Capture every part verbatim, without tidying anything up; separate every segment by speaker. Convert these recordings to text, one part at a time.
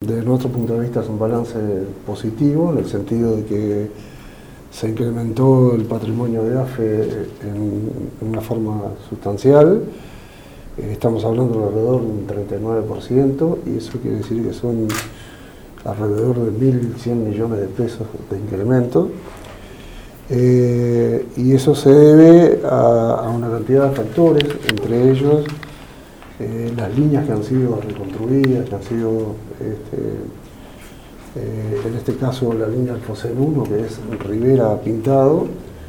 Speaker 1: desde nuestro punto de vista es un balance positivo, en el sentido de que se incrementó el patrimonio de A F E en, en una forma sustancial. Estamos hablando de alrededor de un treinta y nueve por ciento, y eso quiere decir que son alrededor de mil cien millones de pesos de incremento. Eh, y eso se debe a, a una cantidad de factores, entre ellos eh, las líneas que han sido reconstruidas, que han sido, este, eh, en este caso, la línea Alfocén uno, que es Rivera Pintado,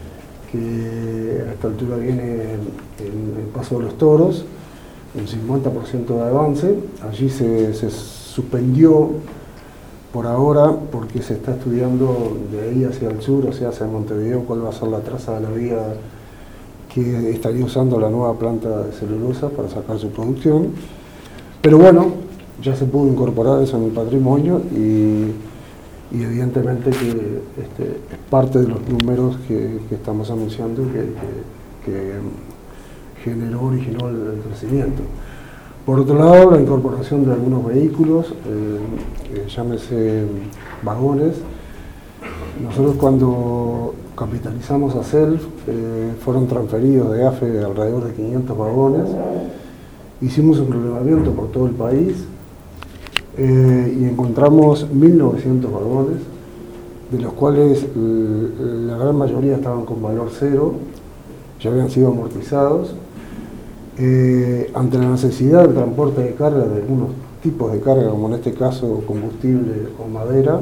Speaker 1: que a esta altura viene en el Paso de los Toros, un cincuenta por ciento de avance. Allí se, se suspendió por ahora porque se está estudiando de ahí hacia el sur, o sea, hacia Montevideo, cuál va a ser la traza de la vía que estaría usando la nueva planta de celulosa para sacar su producción. Pero bueno, ya se pudo incorporar eso en el patrimonio y, y evidentemente que este, es parte de los números que, que estamos anunciando que, que, que generó, originó el, el crecimiento. Por otro lado, la incorporación de algunos vehículos, eh, eh, llámese vagones. Nosotros cuando capitalizamos a Self, eh, fueron transferidos de A F E alrededor de quinientos vagones. Hicimos un relevamiento por todo el país eh, y encontramos mil novecientos vagones, de los cuales eh, la gran mayoría estaban con valor cero, ya habían sido amortizados. Eh, ante la necesidad del transporte de carga, de algunos tipos de carga, como en este caso combustible o madera,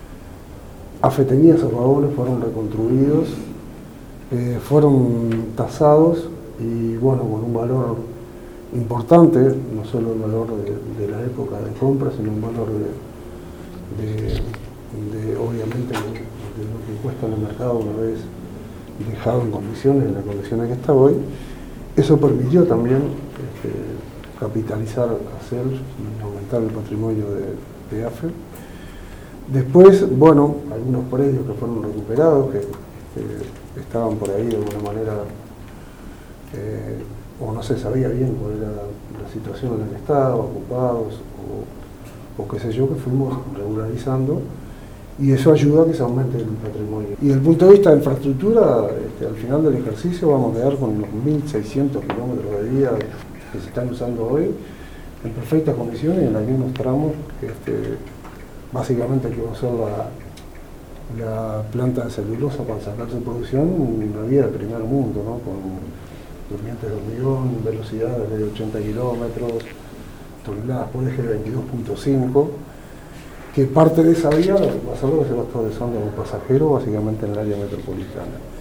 Speaker 1: A F E tenía esos vagones, fueron reconstruidos, eh, fueron tasados y bueno, con un valor importante, no solo el valor de, de la época de compra, sino un valor de, de, de obviamente, de, de lo que cuesta en el mercado una vez dejado en condiciones, en las condiciones que está hoy. Eso permitió también este, capitalizar a Self y aumentar el patrimonio de, de A F E. Después, bueno, algunos predios que fueron recuperados, que este, estaban por ahí de alguna manera, eh, o no se sabía bien cuál era la situación en la que estaban, ocupados, o, o qué sé yo, que fuimos regularizando, y eso ayuda a que se aumente el patrimonio. Y desde el punto de vista de infraestructura, este, al final del ejercicio vamos a quedar con unos mil seiscientos kilómetros de vía que se están usando hoy, en perfectas condiciones, en algunos tramos, este, básicamente que va a ser la, la planta de celulosa para sacar su producción, una vía de primer mundo, ¿no? Con durmientes de hormigón, velocidades de ochenta kilómetros, toneladas por eje de veintidós punto cinco, que parte de esa vía va a ser lo que se va a estar usando como pasajero, básicamente en el área metropolitana.